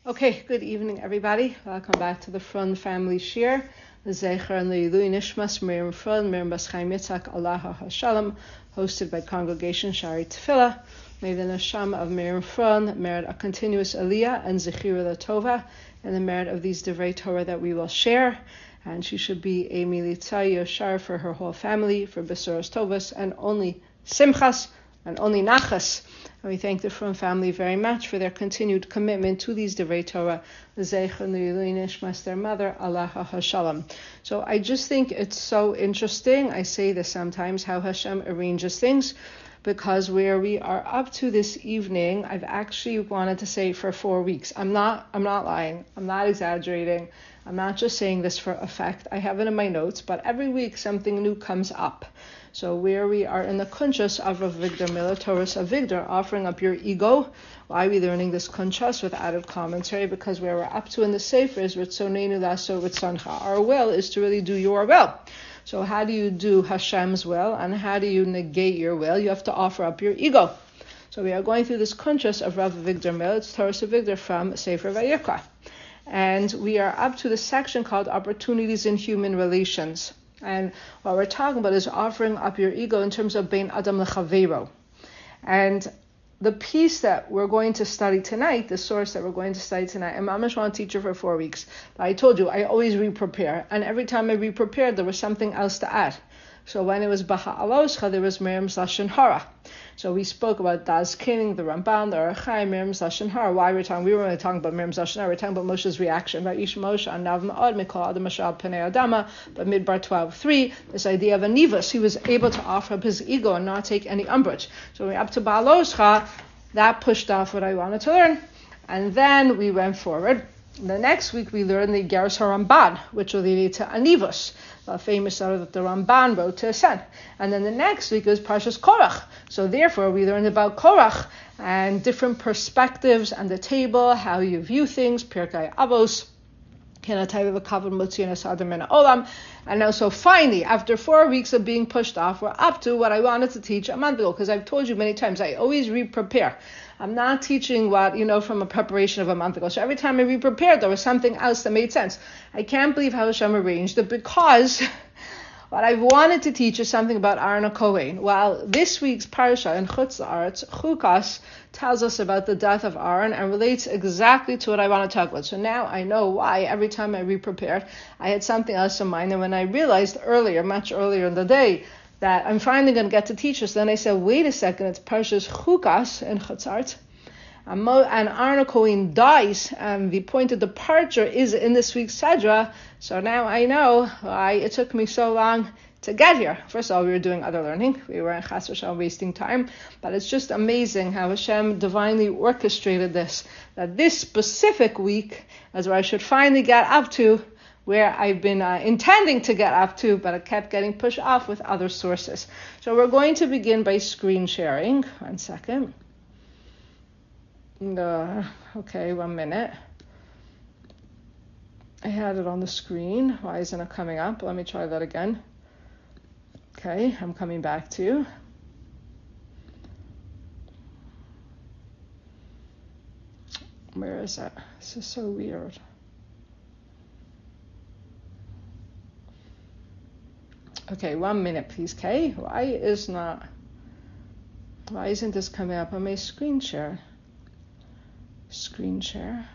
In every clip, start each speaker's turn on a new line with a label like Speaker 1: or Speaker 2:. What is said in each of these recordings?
Speaker 1: Okay, good evening, everybody. Welcome back to the Frun Family Shir. The Zecher and the Yilui Nishmas Miriam Frun, Miriam Bas Chaim Yitzhak Allah HaShalom, hosted by Congregation Shari Tefillah. May the Neshama of Miriam Frun merit a continuous Aliyah and Zechira Latova, and the merit of these Divrei Torah that we will share. And she should be a Militza Yoshar for her whole family, for Besoros Tovas, and only Simchas, and only Nachas. And we thank the Frun family very much for their continued commitment to these Divrei Torah, L'Zeich and L'Yilui Nishmas, their mother, Allah HaShalom. So I just think it's so interesting, I say this sometimes, how Hashem arranges things, because where we are up to this evening, I've actually wanted to say for 4 weeks. I'm not lying, I'm not exaggerating, I'm not just saying this for effect. I have it in my notes, but every week something new comes up. So where we are in the kunchas of Avigdor Miller, Torah's Avigdor, offering up your ego. Why are we learning this kunchas with added commentary? Because where we're up to in the Sefer is Ritzonenu Laso Ritzoncha. Our will is to really do your will. So how do you do Hashem's will, and how do you negate your will? You have to offer up your ego. So we are going through this kunchas of Rav Avigdor Miller, it's Torah's Avigdor from Sefer Vayikra. And we are up to the section called Opportunities in Human Relations. And what we're talking about is offering up your ego in terms of Bein Adam Lechaveiro. And the piece that we're going to study tonight, the source that we're going to study tonight, and Mamash want to teach you for 4 weeks. But I told you, I always re-prepare. And every time I re-prepared, there was something else to add. So when it was Baha Aloscha, there was Miriam's Lashon Hara. So we spoke about Das King, the Ramban, the Orach Chaim, Miriam's Lashon Hara. Why we're talking? We were only talking about Miriam's Lashon Hara. We're talking about Moshe's reaction. Right? Ish Moshe Anav Ma'od Mikol Adam Mashal Pnei Adama. But Midbar 12:3, this idea of Anivus, he was able to offer up his ego and not take any umbrage. So when we're up to Baal Oscha, that pushed off what I wanted to learn, and then we went forward. The next week we learned the Geras HaRamban, which will lead to Anivus, a famous letter that the Ramban wrote to his son. And then the next week was Parshas Korach. So therefore we learned about Korach and different perspectives and the table, how you view things, Pirkei Avos, and now so finally, after 4 weeks of being pushed off, we're up to what I wanted to teach a month ago, because I've told you many times, I always re-prepare. I'm not teaching what, from a preparation of a month ago. So every time I re-prepared, there was something else that made sense. I can't believe how Hashem arranged it, because what I wanted to teach is something about Aaron HaKohen. Well, this week's parsha in Chutz La'aretz, Chukas, tells us about the death of Aaron and relates exactly to what I want to talk about. So now I know why every time I re-prepared, I had something else in mind. And when I realized much earlier in the day, that I'm finally going to get to teach this, then I said, wait a second, it's Parshas Chukas in Chutz La'aretz. And Aaron HaKohen dies, and the point of departure is in this week's Sedra. So now I know why it took me so long to get here. First of all, we were doing other learning. We were in Chas v'Shalom wasting time. But it's just amazing how Hashem divinely orchestrated this. That this specific week is where I should finally get up to, where I've been intending to get up to, but it kept getting pushed off with other sources. So we're going to begin by screen sharing. 1 second. Okay, 1 minute. I had it on the screen. Why isn't it coming up? Let me try that again. Okay, I'm coming back to you. Where is that? This is so weird. Okay, 1 minute, please, Kay. Why isn't this coming up on my screen share? Screen share.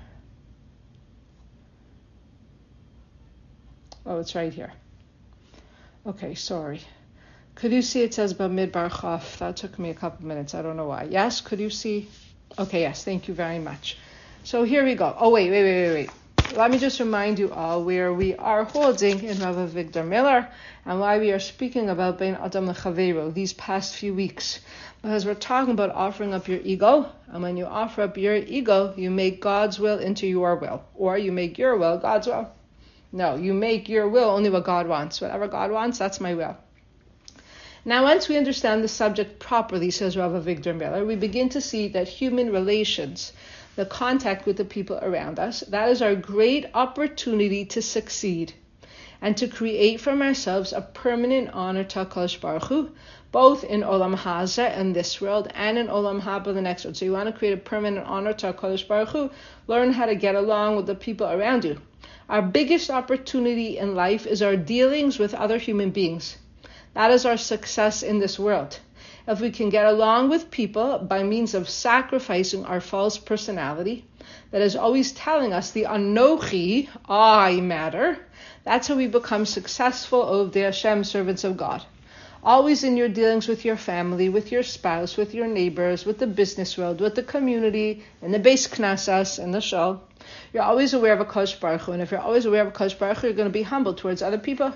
Speaker 1: Oh, it's right here. Okay, sorry. Could you see it says Bamidbar Chaf? That took me a couple minutes. I don't know why. Yes, could you see? Okay, yes, thank you very much. So here we go. Oh, wait. Let me just remind you all where we are holding in Rav Avigdor Miller and why we are speaking about Bein Adam Lechaveiro these past few weeks. Because we're talking about offering up your ego, and when you offer up your ego, you make God's will into your will. Or you make your will God's will. No, you make your will only what God wants. Whatever God wants, that's my will. Now, once we understand the subject properly, says Rav Avigdor Miller, we begin to see that human relations, the contact with the people around us, that is our great opportunity to succeed. and to create from ourselves a permanent honor to HaKadosh Baruch Hu, both in Olam Hazeh, in this world, and in Olam Haba, the next world. So you want to create a permanent honor to HaKadosh Baruch Hu, learn how to get along with the people around you. Our biggest opportunity in life is our dealings with other human beings. That is our success in this world. If we can get along with people by means of sacrificing our false personality, that is always telling us the Anochi, I matter, that's how we become successful, Ovdei Hashem, servants of God. Always in your dealings with your family, with your spouse, with your neighbors, with the business world, with the community, in the Beis Knesset, in the shul, you're always aware of HaKadosh Baruch Hu. And if you're always aware of HaKadosh Baruch Hu, you're going to be humble towards other people.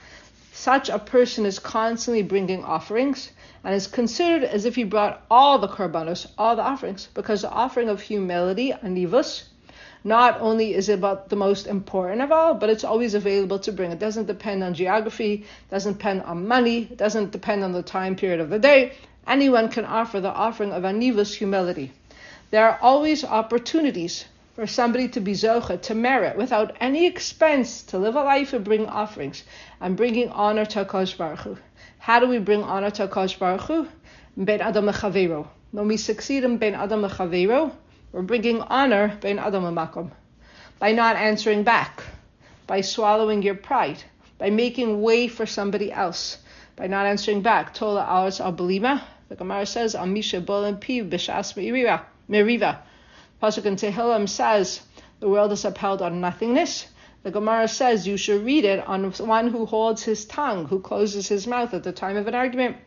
Speaker 1: Such a person is constantly bringing offerings and is considered as if he brought all the korbanos, all the offerings, because the offering of humility, anivus, not only is it about the most important of all, but it's always available to bring. It doesn't depend on geography, doesn't depend on money, it doesn't depend on the time period of the day. Anyone can offer the offering of anivus, humility. There are always opportunities for somebody to be zocha, to merit, without any expense, to live a life of bringing offerings and bringing honor to HaKadosh Baruch Hu. How do we bring honor to HaKadosh Baruch Hu? Ben Adam Lechavero. When we succeed in Ben Adam Lechavero, we're bringing honor Ben Adam Lemakom. By not answering back, by swallowing your pride, by making way for somebody else, by not answering back. Tola Alas Al Belima, the Gemara says, Al Misha Bolim Piv B'Shas Meriva. Pasuk in Tehillim says, the world is upheld on nothingness. The Gemara says you should read it on one who holds his tongue, who closes his mouth at the time of an argument.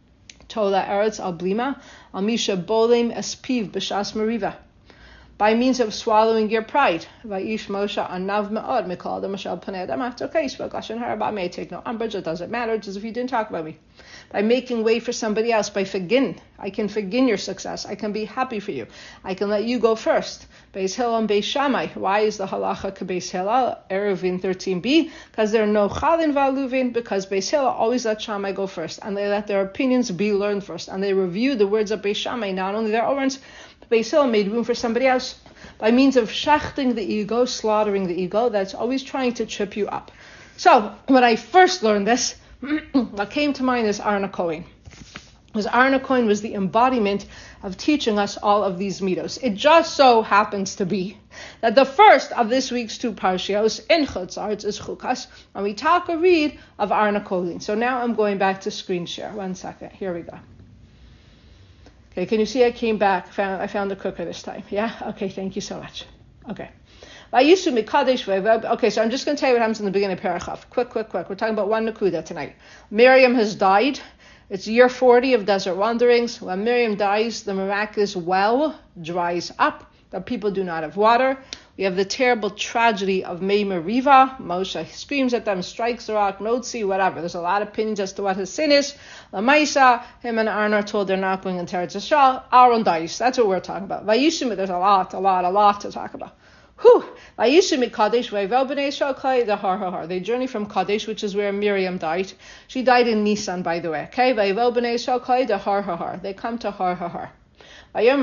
Speaker 1: Tola Eretz Al Blima, Al Misha Bolim Espiv B'Shas Meriva. By means of swallowing your pride. Vayish Moshe Anav Me'od Mikol Mashal Panei Adam. Okay, you spoke Lashon Hara about me. I take no umbrage. It doesn't matter. It's as if you didn't talk about me. By making way for somebody else, by forgin. I can forgin your success. I can be happy for you. I can let you go first. Beis Hillel and Beis Shammai. Why is the halacha Beis Hillel? Eruvin 13b. Because there are no chalin v'aluvin. Because Beis Hillel always let Shammai go first, and they let their opinions be learned first, and they review the words of Beis Shammai, not only their own words. Beis Hillel made room for somebody else. By means of shechting the ego, slaughtering the ego, that's always trying to trip you up. So, when I first learned this, what came to mind is Aaron HaKohen. Because Aaron HaKohen was the embodiment of teaching us all of these mitos. It just so happens to be that the first of this week's two parshios in Chutz La'aretz is Chukas, and we talk a read of Aaron HaKohen. So now I'm going back to screen share. 1 second. Here we go. Okay, can you see I came back? I found the cooker this time. Yeah? Okay, thank you so much. Okay. Okay, so I'm just going to tell you what happens in the beginning of Parachav. Quick. We're talking about one Nakuda tonight. Miriam has died. It's year 40 of desert wanderings. When Miriam dies, the miraculous well dries up. The people do not have water. We have the terrible tragedy of Mei Meriva. Moshe screams at them, strikes the rock, Notzi, whatever. There's a lot of opinions as to what his sin is. Lamaisa, him and Aaron are told they're not going into Eretz Yisrael. Aaron dies. That's what we're talking about. Vayishim, there's a lot to talk about. Vayishim Kadesh Vayvel B'nai Yisrael the Har. They journey from Kadesh, which is where Miriam died. She died in Nisan, by the way. Okay, Vayvel B'nai Yisrael the Har. They come to Har. Remember,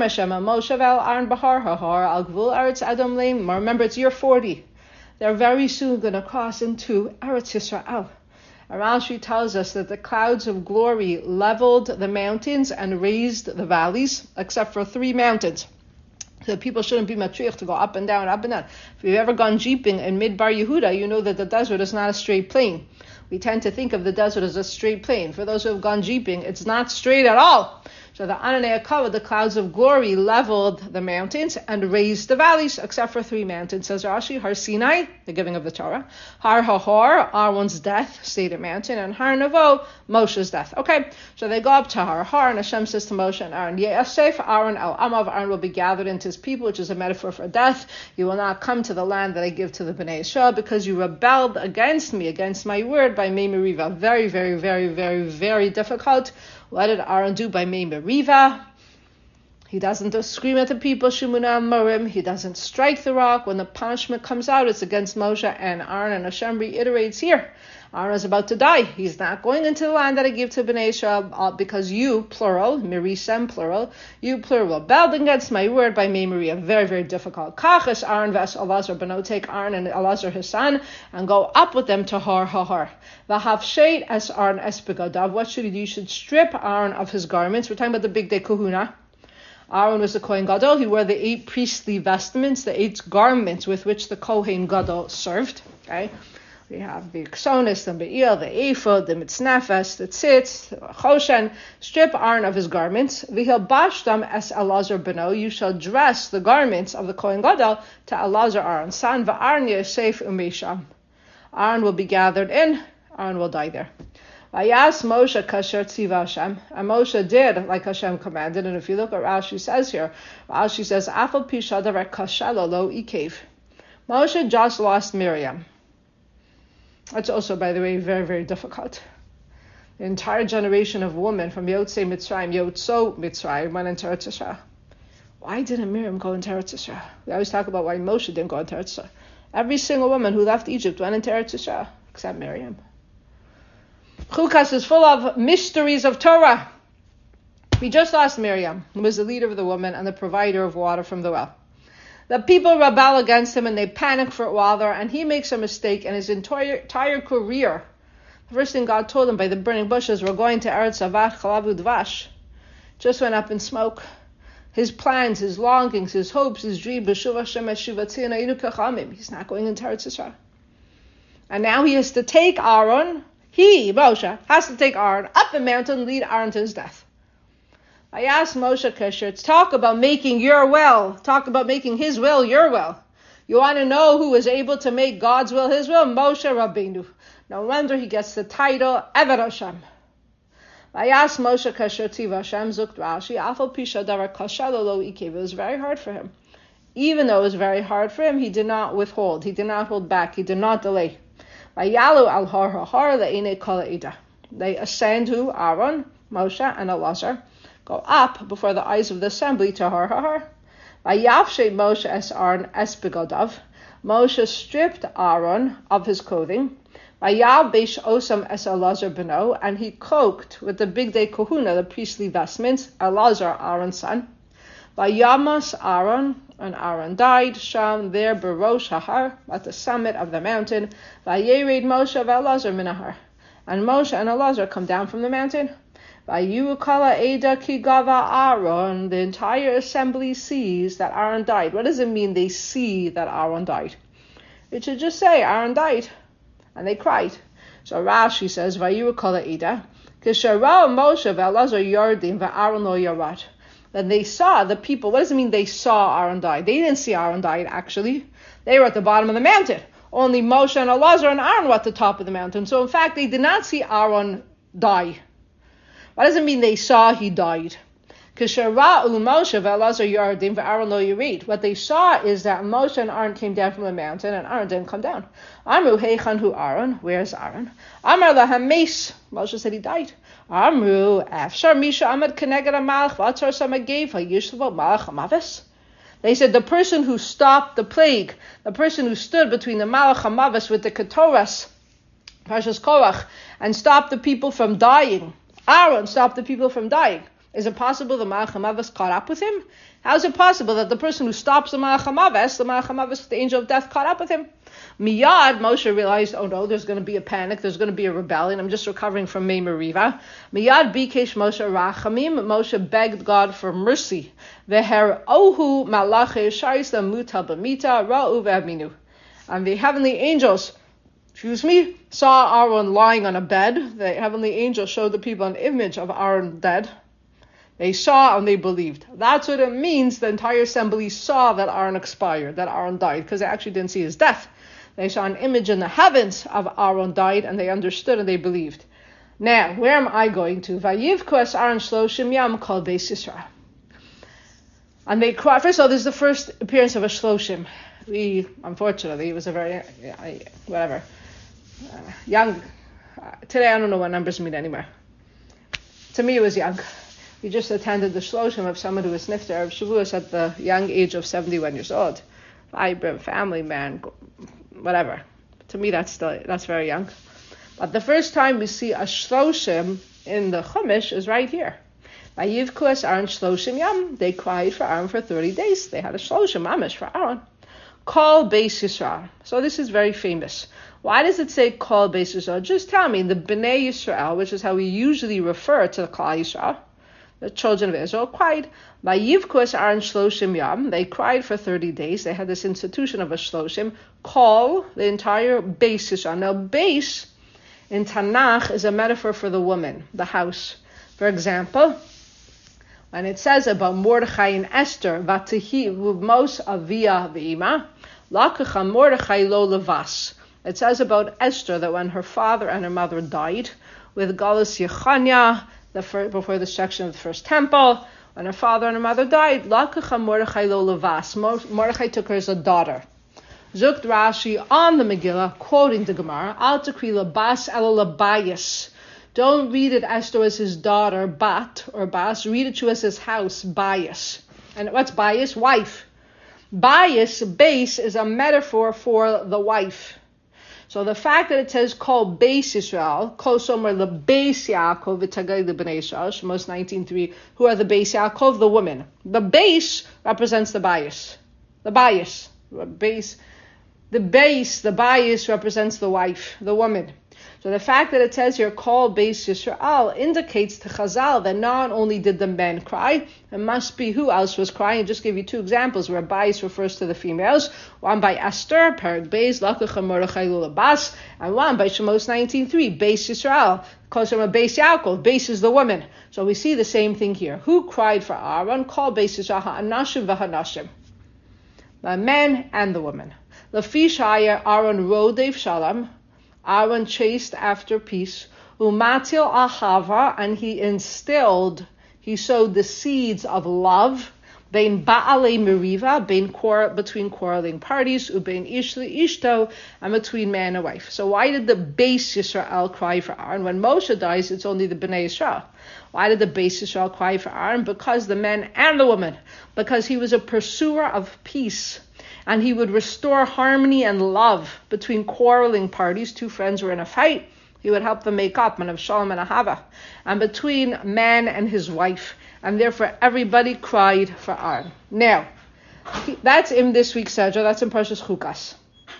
Speaker 1: it's year 40. They're very soon going to cross into Eretz Yisrael. And Rashi tells us that the clouds of glory leveled the mountains and raised the valleys, except for 3 mountains. So people shouldn't be matriach to go up and down. If you've ever gone jeeping in Midbar Yehuda, you know that the desert is not a straight plain. We tend to think of the desert as a straight plain. For those who have gone jeeping, it's not straight at all. So the Ananei HaKavod, the clouds of glory, leveled the mountains and raised the valleys, except for 3 mountains. Says Rashi, Har Sinai, the giving of the Torah, Har Hahor, Aaron's death, stayed a mountain, and Har Nevo, Moshe's death. Okay, so they go up to Har Har, and Hashem says to Moshe and Aaron, Yasef, Aaron El Amav, Aaron will be gathered into his people, which is a metaphor for death. You will not come to the land that I give to the Bnei Yisrael, because you rebelled against me, against my word, by Mei Meriva. Very, very, very, very, very difficult. What did Aaron do by Mei Meriva? He doesn't scream at the people, Shimuna and Morim. He doesn't strike the rock. When the punishment comes out, it's against Moshe and Aaron, and Hashem reiterates here. Aaron is about to die. He's not going into the land that I give to Bnei Israel because you, plural, Mirisem, plural, you, plural, rebelled against my word by memory. Very, very difficult. Kachas Aaron ves Elazar beno, take Aaron and Elazar his son and go up with them to Har HaHar. V'havsheit es Aaron es begadav. What should he do? You should strip Aaron of his garments. We're talking about the big day kahuna. Aaron was the Kohen Gadol. He wore the 8 priestly vestments, the 8 garments with which the Kohen Gadol served. Okay. We have the Xonis, the Be'il, the Ephod, the Mitznefes, the Tzitz, the Choshen. Strip Aaron of his garments. V'hil bashtam es Elazar beno. You shall dress the garments of the Kohen Gadol to Elazar Aaron's son. V'Aaron yosef umesham. Aaron will be gathered in. Aaron will die there. Vayas Moshe kasher tziva Hashem. And Moshe did like Hashem commanded. And if you look at Rashi says here, Rashi says, Afal pi shadavar kashala lo ikev. Moshe just lost Miriam. That's also, by the way, very, very difficult. The entire generation of women from Yotzei Mitzrayim, Yotzo Mitzrayim, went into Eretz Yisrael. Why didn't Miriam go into Eretz Yisrael? We always talk about why Moshe didn't go into Eretz Yisrael. Every single woman who left Egypt went into Eretz Yisrael, except Miriam. Chukas is full of mysteries of Torah. We just lost Miriam, who was the leader of the women and the provider of water from the well. The people rebel against him and they panic for a while there, and he makes a mistake in his entire career. The first thing God told him by the burning bushes, we're going to Eretz Avat Chalav Udvash, just went up in smoke. His plans, his longings, his hopes, his dreams, he's not going into Eretz Yisrael. And now he has to take Aaron, Moshe, has to take Aaron up the mountain and lead Aaron to his death. I asked Moshe Kasher, talk about making your will. Talk about making his will your will. You want to know who is able to make God's will his will? Moshe Rabbeinu. No wonder he gets the title Eved Hashem. I asked Moshe Kasher Tiva Hashem Zukt Rashi Afal Pisha Davar Kashalo Lo Ikev. It was very hard for him. Even though it was very hard for him, he did not withhold. He did not hold back. He did not delay. Vayalu al Har HaHar Le'inei Kol Ha'edah. They ascend to Aaron, Moshe, and Elazar. Go up before the eyes of the assembly to Har HaHar. Vayavshe Moshe es Aaron es begodav. Moshe stripped Aaron of his clothing. Vayabesh osam es Elazar beno, and he cloaked with the big day kahuna, the priestly vestments, Elazar, Aaron's son. Vayamas Aaron, and Aaron died. Sham there berosh hahar, at the summit of the mountain. Vayered Moshe v'Elazar minahar, and Moshe and Elazar come down from the mountain. Vayukala Eda Kigava Aaron. The entire assembly sees that Aaron died. What does it mean they see that Aaron died? It should just say Aaron died. And they cried. So Rashi says, Vayukala Eda. Kishara Moshe v'Elazar yardim v'Aaron lo yarad. Then they saw the people. What does it mean they saw Aaron die? They didn't see Aaron die actually. They were at the bottom of the mountain. Only Moshe and Elazar and Aaron were at the top of the mountain. So in fact they did not see Aaron die. What does it mean they saw he died? What they saw is that Moshe and Aaron came down from the mountain and Aaron didn't come down. Amru heichan hu Aaron. Where's Aaron? Amar lahem meis. Moshe said he died. Amru afshar misha amad keneged hamalach v'atzar samagev hayishlevo malach hamavis. They said the person who stopped the plague, the person who stood between the malach hamavis with the ketoras, Parshas Korach, and stopped the people from dying. Aaron stopped the people from dying. Is it possible the Malach HaMavis caught up with him? How is it possible that the person who stops the Malach HaMavis, the angel of death, caught up with him? Miyad, Moshe realized, oh no, there's going to be a panic, there's going to be a rebellion. I'm just recovering from Mei Meriva. Miyad bikesh Moshe rachamim. Moshe begged God for mercy. Veher ohu malache shais muta b'mita ra'u ve'aminu. And the heavenly angels, saw Aaron lying on a bed. The heavenly angel showed the people an image of Aaron dead. They saw and they believed. That's what it means. The entire assembly saw that Aaron expired, that Aaron died, because they actually didn't see his death. They saw an image in the heavens of Aaron died, and they understood and they believed. Now, where am I going to? Vayivkos Aaron shloshim yam kol beis Yisrael. And they cried. First of all, this is the first appearance of a shloshim. Unfortunately, it was a very, young. Today, I don't know what numbers mean anymore. To me, it was young. We just attended the shloshim of someone who was nifter Erev Shavuos at the young age of 71 years old. Vibrant family man, whatever. To me, that's very young. But the first time we see a shloshim in the Chumash is right here. Vayivkus Aaron shloshim yam. They cried for Aaron for 30 days. They had a shloshim mamish for Aaron. Kol Beis Yisrael. So this is very famous. Why does it say Kol Beis Yisrael? Just tell me, the Bnei Yisrael, which is how we usually refer to the Klal Yisrael, the children of Israel, cried. Vayivkus Aaron shloshim yam. They cried for 30 days. They had this institution of a shloshim. Kol, the entire Beis Yisrael. Now, Beis in Tanakh is a metaphor for the woman, the house. For example, when it says about Mordechai and Esther, Vatihi Mos Avia V'ima, Lakacha Mordechai Lo Levas. It says about Esther that when her father and her mother died, with Galus Yechanya, before the destruction of the first temple, when her father and her mother died, Lakacha Mordechai Lo Levas. Mordechai took her as a daughter. Zukt Rashi on the Megillah, quoting the Gemara, Al Takri Labas Elo Labayas. Don't read it Esther as his daughter, Bat or Bas. Read it to as his house, Bias. And what's Bias? Wife. Bias, base, is a metaphor for the wife. So the fact that it says Kol Beis Yisrael, Kol Somer Le Beis Yaakov V'Tagei Le Bnei Yisrael, Shemos 19:3. Who are the Beis Yaakov? The women. The base represents the bias. The bias. The bias represents the wife, the woman. So the fact that it says here, Kol Beis Yisrael, indicates to Chazal that not only did the men cry, it must be who else was crying. I just give you two examples where bias refers to the females. One by Esther, Perek Beis, Lakacha Mordechai Lo Levas, and one by Shemos 19:3, Beis Yisrael, calls from a Beis Yaakov. Beis is the woman. So we see the same thing here. Who cried for Aaron? Kol Beis Yisrael, Ha'anashim v'Hanashim. The men and the women. Lafish Haya Aaron Rodev Shalom. Aaron chased after peace. Umatil ahava, and he sowed the seeds of love. Bein ba'alei meriva, between quarreling parties. Ubein ishli ishto, and between man and wife. So why did the Beis Yisrael cry for Aaron? When Moshe dies, it's only the Bnei Yisrael. Why did the Beis Yisrael cry for Aaron? Because the men and the women. Because he was a pursuer of peace. And he would restore harmony and love between quarreling parties. Two friends were in a fight. He would help them make up, and of Shalom and Ahava. And between man and his wife. And therefore everybody cried for Aaron. Now, that's in this week's Sedra. That's in Parshas Chukas.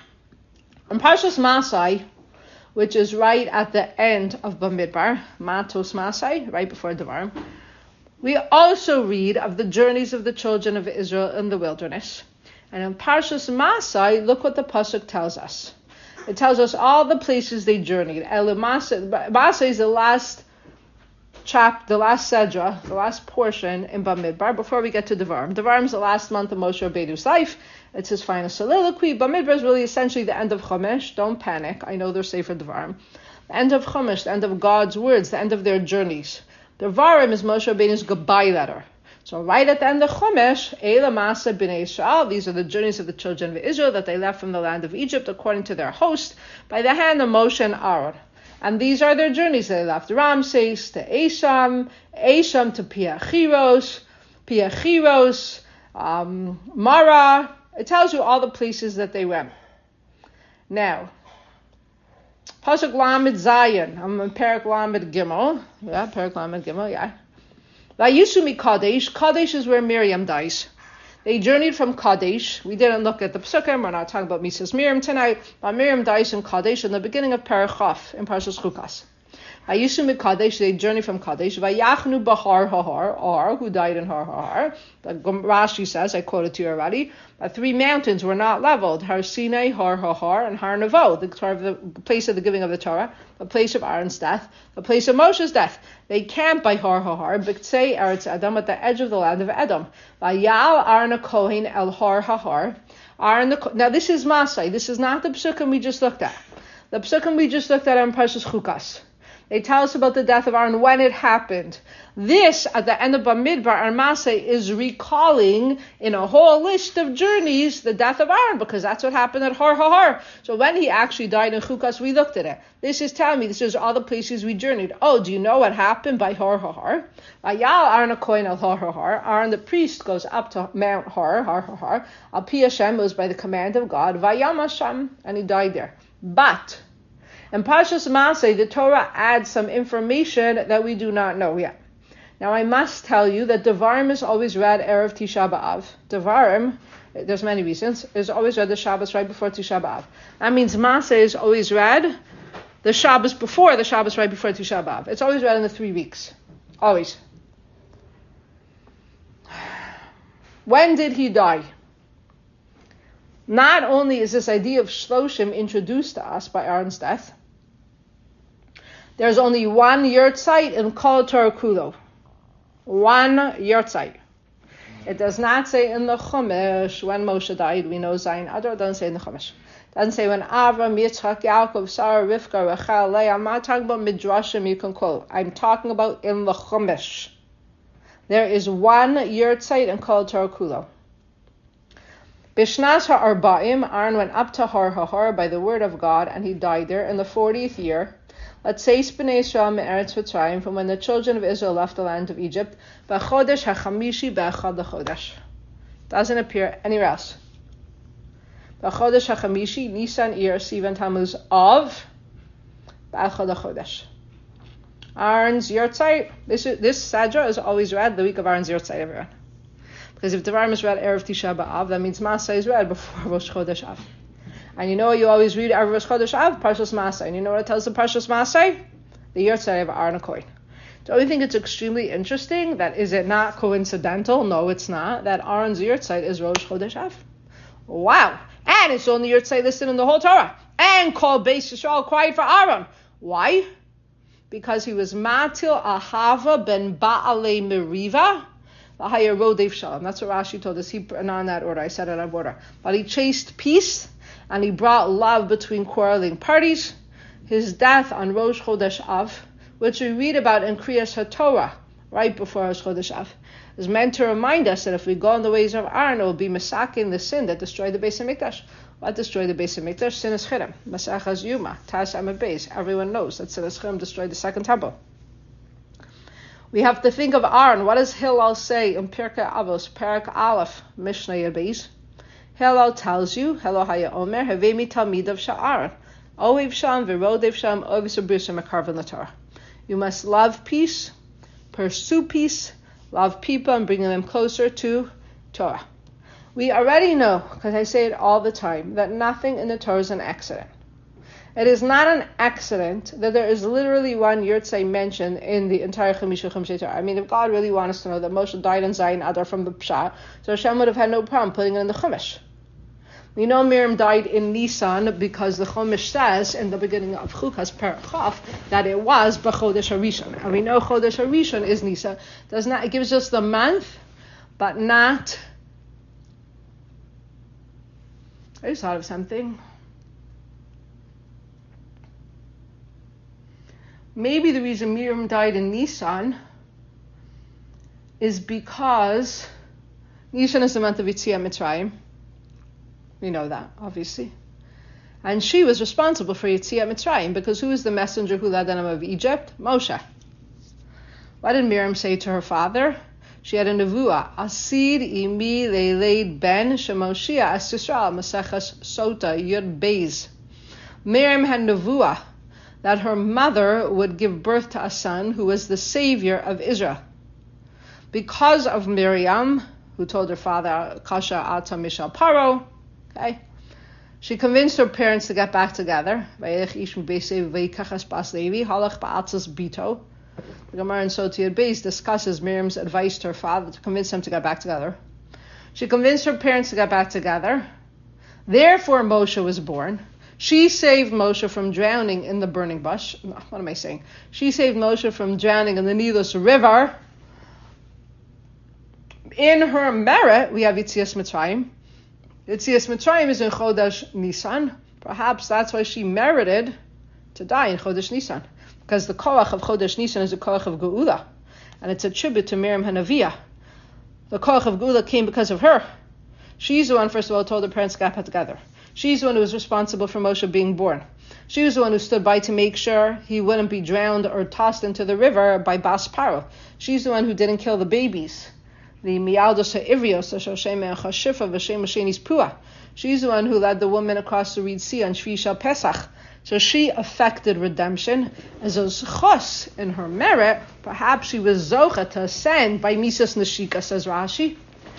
Speaker 1: In Parshas Masai, which is right at the end of Bamidbar, Matos Masai, right before Devarim, we also read of the journeys of the children of Israel in the wilderness. And in Parshas Masai, look what the pasuk tells us. It tells us all the places they journeyed. Masai is the last the last Sedra, the last portion in Bamidbar, before we get to Devarim. Devarim is the last month of Moshe Rabbeinu's life. It's his final soliloquy. Bamidbar is really essentially the end of Chumash. Don't panic. I know they're safe for Devarim. The end of Chumash, the end of God's words, the end of their journeys. Devarim is Moshe Rabbeinu's goodbye letter. So right at the end of Chumash, Eila Masa B'nai Yisrael, these are the journeys of the children of Israel that they left from the land of Egypt according to their host, by the hand of Moshe and Aaron. And these are their journeys. They left Ramses to Esham to Piachiros, Mara. It tells you all the places that they went. Now, Pasuk Lamed Zayin. I'm in Perek Lamed Gimel. Perek Lamed Gimel, Vayisumi Kadesh. Kadesh is where Miriam dies. They journeyed from Kadesh. We didn't look at the Pesukim. We're not talking about Mrs. Miriam tonight. But Miriam dies in Kadesh in the beginning of Perek Chaf in Parshas Chukas. Vayisumi Kadesh. They journeyed from Kadesh. Vayachnu Bahar Hahar, who died in Har Hahar. Rashi says, I quoted to you already, that 3 mountains were not leveled: Har Sinai, Har Hahar, and Har Nevo, the place of the giving of the Torah, the place of Aaron's death, the place of Moshe's death. They camped by Har Hahar, B'Ktzei Eretz Edom, at the edge of the land of Edom. Vayal Aaron Kohen El Har Hahar. Now this is Masai. This is not the Pesukim we just looked at. The Pesukim we just looked at in Parshas Chukas. They tell us about the death of Aaron, when it happened. This, at the end of Bamidbar, Armase is recalling in a whole list of journeys the death of Aaron, because that's what happened at Har HaHar. So when he actually died in Chukas, we looked at it. This is telling me, this is all the places we journeyed. Oh, do you know what happened by Har HaHar? Vayal Aaron HaKohen al Har HaHar. Aaron the priest goes up to Mount Har HaHar. Al Pi Hashem, was by the command of God. Vayam Hashem, and he died there. But in Parshas Maseh, the Torah adds some information that we do not know yet. Now, I must tell you that Devarim is always read Erev Tisha B'Av. Devarim, there's many reasons, is always read the Shabbos right before Tisha B'Av. That means Maseh is always read the Shabbos before the Shabbos right before Tisha B'Av. It's always read in the 3 weeks. Always. When did he die? Not only is this idea of Shloshim introduced to us by Aaron's death, there's only one yurtzeit in Kol Torah Kulo. One yurtzeit. It does not say in the Chumash when Moshe died. We know Zayin Adar. It doesn't say in the Chumash. It doesn't say when Avram, Yitzchak, Yaakov, Sarah, Rivka, Rachel, Leah. I'm not talking about Midrashim you can quote. I'm talking about in the Chumash. There is one yurtzeit in Kol Torah Kulo. Bishnas ha'arba'im, Aaron went up to Har HaHar by the word of God, and he died there in the 40th year. Let's say Bnei Yisrael me'eretz Mitzrayim, from when the children of Israel left the land of Egypt. B'chodesh ha'chamishi b'echad l'chodesh. Doesn't appear anywhere else. B'chodesh ha'chamishi, Nisan, Iyar, Sivan, Tammuz, Av, b'echad l'chodesh. Aaron's yurtzeit. This Sadra is always read the week of Aaron's yurtzeit, everyone. Because if Devarim is read Erev Tisha B'Av, that means Maseh is read before Rosh Chodesh Av. And you know you always read Erev Rosh Chodesh Av, Parshas Maseh. And you know what it tells the Parshas Maseh? The yurtzeit of Aaron HaKohen. Don't you think it's extremely interesting that is it not coincidental? No, it's not. That Aaron's yurtzeit is Rosh Chodesh Av. Wow. And it's only yurtzeit listed in the whole Torah. And called Beis Yisrael cried for Aaron. Why? Because he was Matil Ahava ben Ba'alei Meriva. That's what Rashi told us. Not in that order. I said it out of order. But he chased peace, and he brought love between quarreling parties. His death on Rosh Chodesh Av, which we read about in Kriyas HaTorah, right before Rosh Chodesh Av, is meant to remind us that if we go in the ways of Aaron, it will be masaking the sin that destroyed the Beis HaMikdash. What destroyed the Beis HaMikdash? Sinas Chidam. Masachas Yuma. Tas Amid Beis. Everyone knows that Sinas Chidam destroyed the second temple. We have to think of Aaron. What does Hillel say in Pirkei Avos, Perak Aleph, Mishnah Yabez? Hillel tells you, Hillel Haya Omer, Havemi Talmidav Sha'aron. Oiv Sham, Virodev Sham, Oiv Sabrusam, Akarvan the Torah. You must love peace, pursue peace, love people, and bring them closer to Torah. We already know, because I say it all the time, that nothing in the Torah is an accident. It is not an accident that there is literally one yurtzeit mentioned in the entire Chamisha Chumshei Torah. I mean, if God really wanted us to know that Moshe died in Zayin Adar from the Pshat, so Hashem would have had no problem putting it in the Chumash. We know Miriam died in Nisan because the Chumash says in the beginning of Chukas Perek Chaf that it was B'chodesh HaRishon. And we know Chodesh HaRishon is Nisan. It gives us the month, but not... I just thought of something. Maybe the reason Miriam died in Nisan is because Nisan is the month of Yetziat Mitzrayim. We know that, obviously. And she was responsible for Yetziat Mitzrayim because who is the messenger who led them out of Egypt? Moshe. What did Miriam say to her father? She had a nevuah. Asid imi leiled ben shemoshia as Yisrael Masechas Sota Yud Beis. Miriam had nevuah that her mother would give birth to a son who was the savior of Israel. Because of Miriam, who told her father, Kasha Ata Mishal Paro, okay, she convinced her parents to get back together. The Gemara in Sotiyad Beis discusses Miriam's advice to her father to convince them to get back together. She convinced her parents to get back together. Therefore, Moshe was born. She saved Moshe from drowning in the burning bush. What am I saying? She saved Moshe from drowning in the Nilus River. In her merit, we have Yetzias Mitzrayim. Yetzias Mitzrayim is in Chodesh Nisan. Perhaps that's why she merited to die in Chodesh Nisan. because the koach of Chodesh Nisan is a koach of Geula, and it's a tribute to Miriam Hanaviyah. The koach of Geula came because of her. She's the one, first of all, told her parents to get together. She's the one who was responsible for Moshe being born. She was the one who stood by to make sure he wouldn't be drowned or tossed into the river by Bas Paro. She's the one who didn't kill the babies. The Mialdos ha'ivrios, Hashem ha'chashifa, v'shem ha'sheni's pua. She's the one who led the woman across the Red Sea on Shvi Shal Pesach. So she affected redemption. As a zchus in her merit, perhaps she was zocha to ascend by Misas Nashika, says Rashi,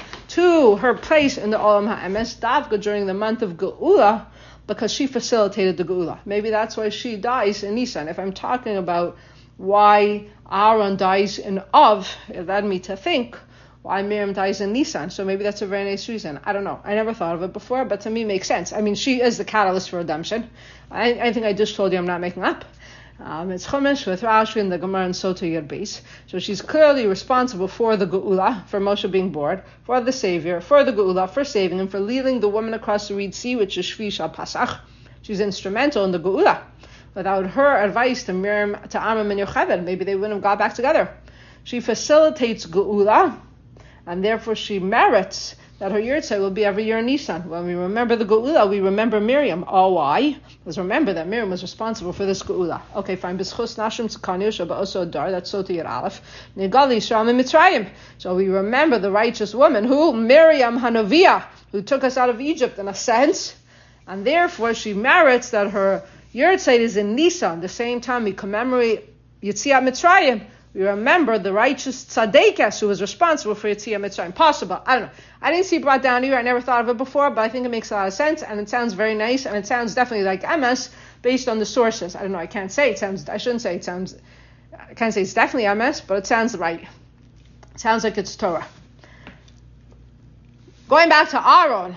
Speaker 1: to her place in the Olam HaEmes, Davka, during the month of Geula, because she facilitated the Geula. Maybe that's why she dies in Nisan. If I'm talking about why Aaron dies in Av, it led me to think why Miriam dies in Nisan. So maybe that's a very nice reason. I don't know. I never thought of it before, but to me it makes sense. I mean, she is the catalyst for redemption. I think I just told you I'm not making up. It's Chumash with Rashi and the Gemara and Sota Yud Beis. So she's clearly responsible for the Geula, for Moshe being born, for the Savior, for the Geula, for saving him, for leading the woman across the Red Sea, which is Shvi Shal Pasach. She's instrumental in the Geula. Without her advice to Miriam, to Amram and Yocheved, maybe they wouldn't have got back together. She facilitates Geula, and therefore she merits that her yurtzeit will be every year in Nisan. When we remember the Geula, we remember Miriam. Oh, why? Because remember that Miriam was responsible for this Geula. Okay, fine. B'schus nashim tzkanyu sheba'oso dar, that's Sota Yud Aleph. Nigali Yisrael mitzrayim. So we remember the righteous woman, who? Miriam Hanaviyah, who took us out of Egypt in a sense, and therefore she merits that her yurtzeit is in Nisan. The same time we commemorate Yetziat Mitzrayim, we remember the righteous tzaddikas who was responsible for Yetziat Mitzrayim. Possible. I don't know. I didn't see it brought down here. I never thought of it before, but I think it makes a lot of sense, and it sounds very nice, and it sounds definitely like MS based on the sources. I don't know. I can't say it sounds. I shouldn't say it sounds. I can't say it's definitely MS, but it sounds right. It sounds like it's Torah. Going back to Aaron.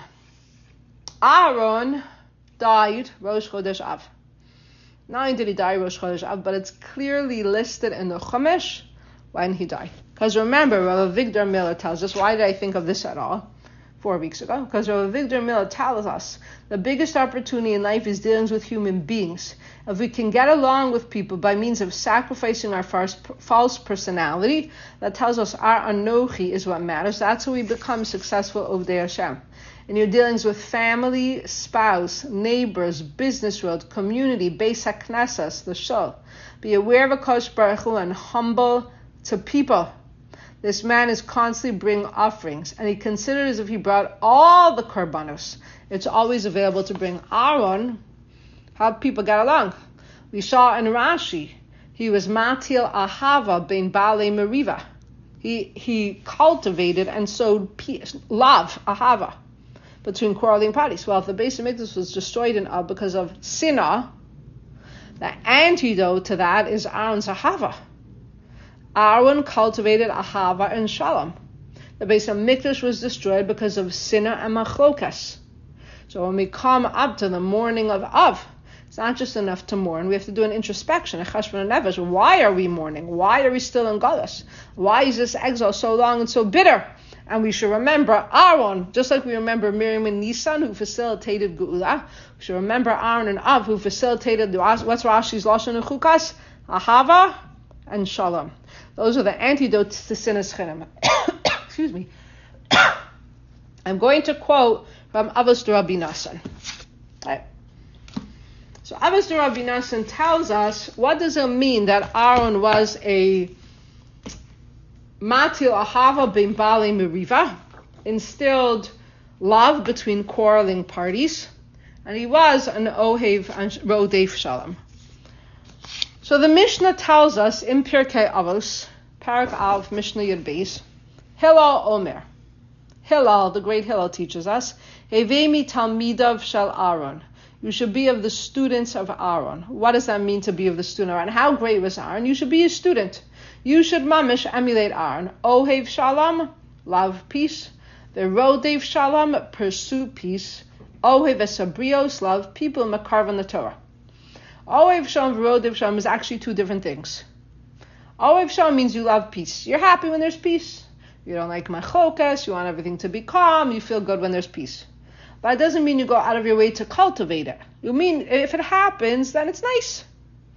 Speaker 1: Aaron died Rosh Chodesh Av. Not only did he die Rosh Chodesh Av, but it's clearly listed in the Chumash when he died. Because remember, Rav Avigdor Miller tells us, why did I think of this at all 4 weeks ago? Because Rav Avigdor Miller tells us the biggest opportunity in life is dealings with human beings. If we can get along with people by means of sacrificing our false personality, that tells us our anochi is what matters. That's how we become successful Ovdei Hashem. In your dealings with family, spouse, neighbors, business world, community, Beis HaKnesses, the Shul, be aware of HaKadosh Baruch Hu and humble to people. This man is constantly bringing offerings, and he considers as if he brought all the korbanos. It's always available to bring. Aaron, how people get along. We saw in Rashi, he was matil ahava ben baalei meriva. He cultivated and sowed peace, love, ahava, between quarreling parties. Well, if the Beis Hamikdash was destroyed in Av because of sinah, the antidote to that is Aaron's ahava. Aaron cultivated ahava and shalom. The Beis Hamikdash was destroyed because of sinah and machlokas. So when we come up to the morning of Av, it's not just enough to mourn. We have to do an introspection, a cheshbon nefesh. Why are we mourning? Why are we still in Galus? Why is this exile so long and so bitter? And we should remember Aaron, just like we remember Miriam and Nisan, who facilitated Geula. We should remember Aaron and Av, who facilitated, what's Rashi's Lashon and Chukas? Ahava and Shalom. Those are the antidotes to sinas chinam. Excuse me. I'm going to quote from Avos Rabbi Nassan. Right. So Avos Rabbi Nassan tells us, what does it mean that Aaron was a matil ahava ben baalei meriva, instilled love between quarreling parties, and he was an ohev and rodef shalom. So the Mishnah tells us in Pirkei Avos, Parak Av, Mishnah Yud Beis, Hillel Omer. Hillel, the great Hillel, teaches us, Hevemi talmidav shel Aaron. You should be of the students of Aaron. What does that mean to be of the student of Aaron? How great was Aaron? You should be a student. You should mamish emulate Aaron. Ohev shalom, love peace. The rodev shalom, pursue peace. Ohev esabrios, love people, makarvan the Torah. Ohev shalom, rodev shalom is actually two different things. Ohev shalom means you love peace. You're happy when there's peace. You don't like machlokas. You want everything to be calm. You feel good when there's peace. But it doesn't mean you go out of your way to cultivate it. You mean if it happens, then it's nice.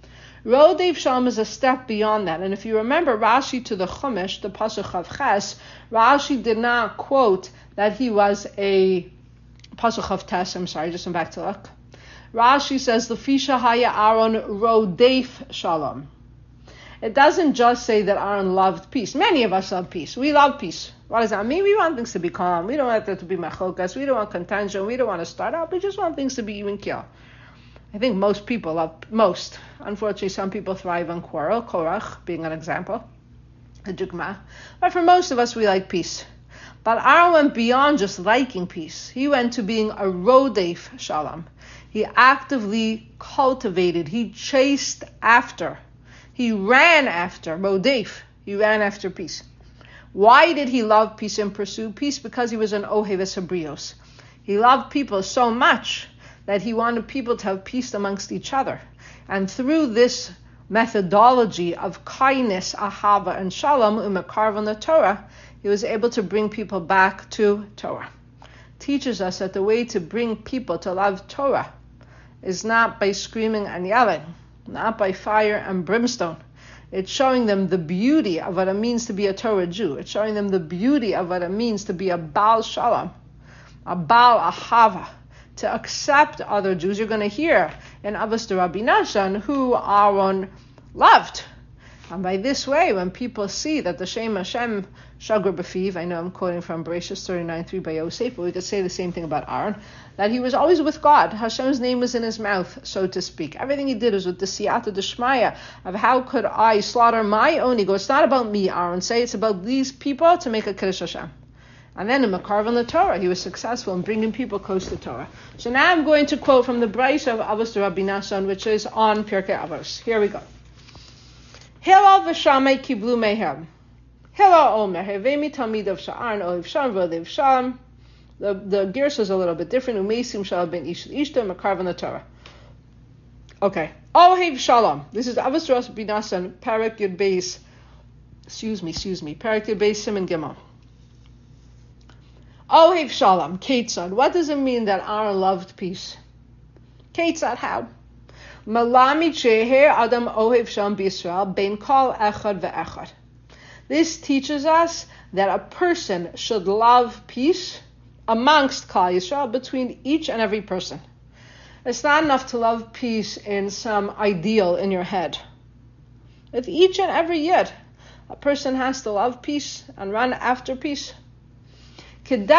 Speaker 1: Rodev Shalom is a step beyond that. And if you remember Rashi to the Chumash, the Pasuk of Ches, Rashi did not quote that he was a Pasuk of Tes, just went back to look. Rashi says, Lefisha Haya Aaron Rodef Shalom. It doesn't just say that Aaron loved peace. Many of us love peace. We love peace. What does that mean? We want things to be calm. We don't want there to be machokas. We don't want contention. We don't want to start up. We just want things to be even keel. I think most people love, unfortunately some people thrive on quarrel, Korach being an example, a dugma. But for most of us, we like peace. But Aaron went beyond just liking peace. He went to being a rodef shalom. He actively cultivated, he chased after, he ran after, rodef, he ran after peace. Why did he love peace and pursue peace? Because he was an oheves habrios. He loved people so much that he wanted people to have peace amongst each other. And through this methodology of kindness, ahava, and shalom, umakarv on the Torah, he was able to bring people back to Torah. Teaches us that the way to bring people to love Torah is not by screaming and yelling, not by fire and brimstone. It's showing them the beauty of what it means to be a Torah Jew. It's showing them the beauty of what it means to be a Baal Shalom, a Baal Ahava, to accept other Jews. You're going to hear in Avos de Rabbi Nachman who Aaron loved. And by this way, when people see that the Shem Hashem Shagur B'fiv, I know I'm quoting from Bereshis 39:3 by Yosef, but we could say the same thing about Aaron, that he was always with God. Hashem's name was in his mouth, so to speak. Everything he did was with the siyata d'shmaya of how could I slaughter my own ego. It's not about me, Aaron. Say it's about these people to make a Kiddush Hashem. And then in Makarv on the Torah, he was successful in bringing people close to Torah. So now I'm going to quote from the Brayso of Avos de Rabbi Nachman, which is on Pirkei Avos. Here we go. Hillel v'shamei kiblu mehem. Hillel omer hevemi talmid of sha'aron ohev shalom v'odev shalom. The Gersa is a little bit different. Umeisim shalom ben ish ishto Makarv on the Torah. Okay. Ohev shalom. This is Avos de Rabbi Nachman, Parak Yud Beis. Excuse me. Parak Yud Beis Siman Gimel. Ohev Shalom, Ketzad. What does it mean that Aaron loved peace? Ketzad, how? Malami Cheher Adam Ohev Shalom B'Yisrael Ben Kol Echad Ve'echad. This teaches us that a person should love peace amongst Kol Yisrael, between each and every person. It's not enough to love peace in some ideal in your head. With each and every yid, a person has to love peace and run after peace. Just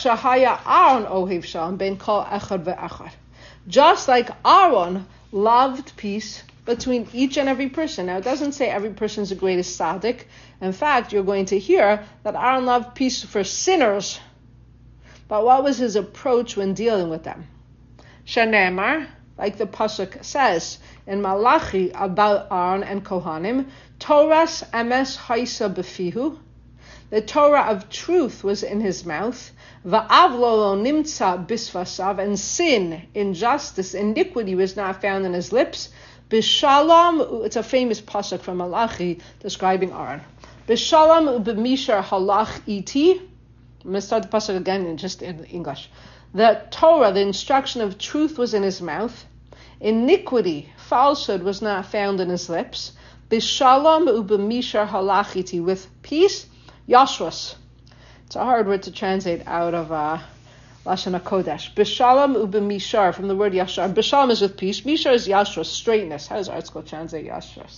Speaker 1: like Aaron loved peace between each and every person. Now, it doesn't say every person is the greatest tzaddik. In fact, you're going to hear that Aaron loved peace for sinners. But what was his approach when dealing with them? Shenemar, like the Pasuk says in Malachi about Aaron and Kohanim, Toras emes haisa befihu. The Torah of truth was in his mouth. Va'avlo nimtza bisvasav, and sin, injustice, iniquity was not found in his lips. Bishalom, it's a famous pasuk from Malachi describing Aaron. Bishalom b'mishar halach iti. I'm going to start the pasuk again just in English. The Torah, the instruction of truth was in his mouth. Iniquity, falsehood was not found in his lips. Bishalom b'mishar halach iti, with peace. Yashros. It's a hard word to translate out of Lashon HaKodesh. B'shalom u'b'mishar, from the word yashar. B'shalom is with peace. Mishar is yashros, straightness. How does ArtScroll translate yashros?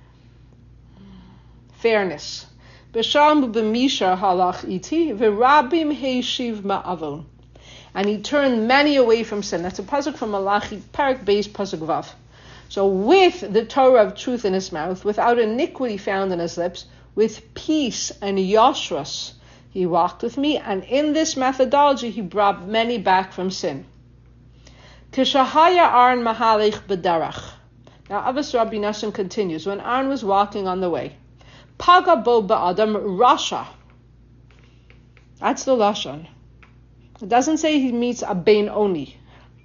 Speaker 1: Fairness. B'shalom u'b'mishar halach iti, v'rabim heishiv ma'avon. And he turned many away from sin. That's a pasuk from Malachi, Parak Beis, pasuk Vav. So with the Torah of truth in his mouth, without iniquity found in his lips, with peace and yashras, he walked with me, and in this methodology, he brought many back from sin. Kishahaya Aaron mahalech b'darach. Now, Avos Rabbi Nachman continues, when Aaron was walking on the way, Paga bo ba'adam rasha. That's the lashon. It doesn't say he meets a bein oni.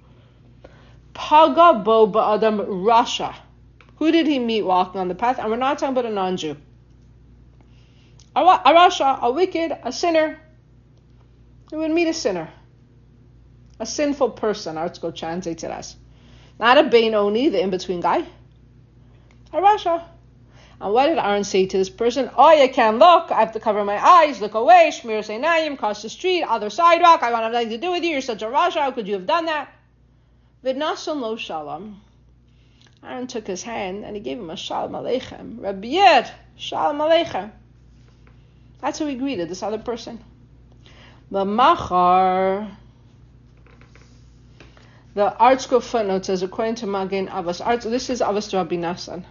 Speaker 1: Paga bo ba'adam rasha. Who did he meet walking on the path? And we're not talking about a non-Jew. A rasha, a wicked, a sinner. He would meet a sinner. A sinful person, ArtScroll translates it as. Not a bein oni, the in-between guy. Harasha. And what did Aaron say to this person? Oh, you can't look. I have to cover my eyes. Look away. Shmir Seinayim, cross the street, other sidewalk. I want to have nothing to do with you. You're such a Rasha. How could you have done that? V'nasan lo shalom. Aaron took his hand and he gave him a shalom aleichem. Rabbi Yed, shalom aleichem. That's how he greeted this other person. The Machar, the ArtScroll footnote says, according to Magen Avos, this is Avos Rabbi Nassan.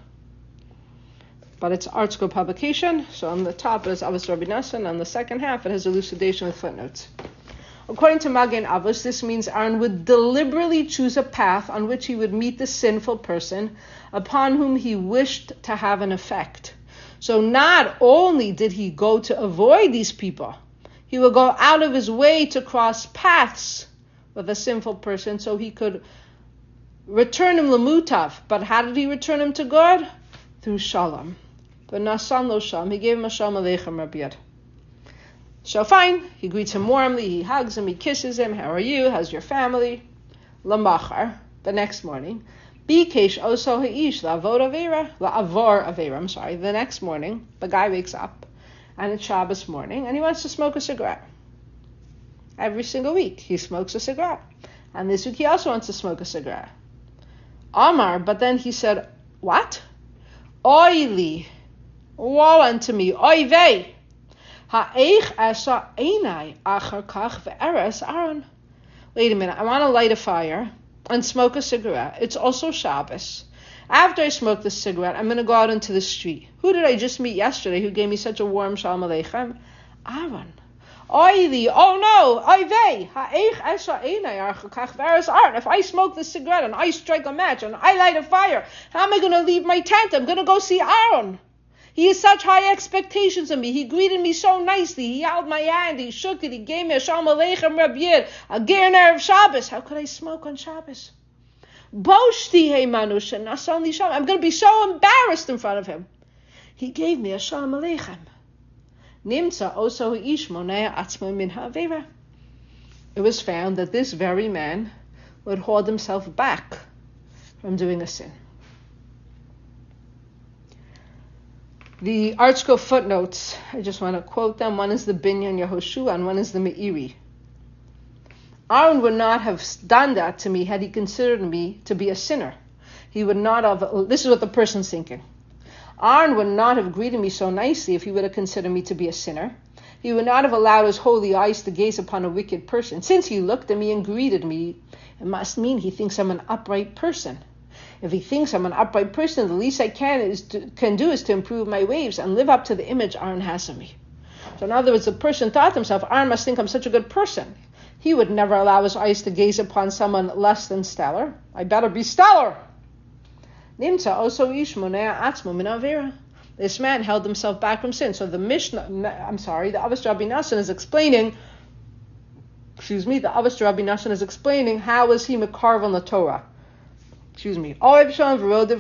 Speaker 1: But it's ArtScroll publication, so on the top it is Avos Rabbi Nassan, on the second half it has elucidation with footnotes. According to Magen Avos, this means Aaron would deliberately choose a path on which he would meet the sinful person upon whom he wished to have an effect. So not only did he go to avoid these people, he would go out of his way to cross paths with a sinful person so he could return him lemutav. But how did he return him to God? Through shalom. But nasan lo shalom, he gave him a shalom aleichem Rabbi Yed. So fine, he greets him warmly, he hugs him, he kisses him. How are you? How's your family? Lamachar, the next morning. Bikesh oso ha'ish la'avor avera. The next morning, the guy wakes up, and it's Shabbos morning, and he wants to smoke a cigarette. Every single week, he smokes a cigarette. And this week, he also wants to smoke a cigarette. Amar, but then he said, what? Oili, woe unto me, oy vey. Ha'eich asa einai achar kach ve'eres Aaron. Wait a minute, I want to light a fire and smoke a cigarette. It's also Shabbos. After I smoke this cigarette, I'm going to go out into the street. Who did I just meet yesterday who gave me such a warm shalom aleichem? Aaron. Oily, oh no, oy vey. Ha'eich asa einai achar kach ve'eres Aaron. If I smoke this cigarette and I strike a match and I light a fire, how am I going to leave my tent? I'm going to go see Aaron. He has such high expectations of me. He greeted me so nicely. He held my hand. He shook it. He gave me a shalom aleichem Rabbi Yed, a ger ner of Shabbos. How could I smoke on Shabbos? Boshti hey manush and nasan li shalom. I'm going to be so embarrassed in front of him. He gave me a shalom aleichem. Nimtza oso ish monea atzmo min ha'avera. It was found that this very man would hold himself back from doing a sin. The ArtScroll footnotes, I just want to quote them. One is the Binyan Yehoshua and one is the Meiri. Aaron would not have done that to me had he considered me to be a sinner. He would not have, this is what the person's thinking. Aaron would not have greeted me so nicely if he would have considered me to be a sinner. He would not have allowed his holy eyes to gaze upon a wicked person. Since he looked at me and greeted me, it must mean he thinks I'm an upright person. If he thinks I'm an upright person, the least I can do is to improve my ways and live up to the image Aaron has of me. So in other words, the person thought to himself, Aaron must think I'm such a good person. He would never allow his eyes to gaze upon someone less than stellar. I better be stellar. Nimtza oso ish monea atzmo min avera. This man held himself back from sin. So the Avos Rabbi Nassan is explaining, the Avos Rabbi Nassan is explaining how is he mekarv on the Torah. This piece of the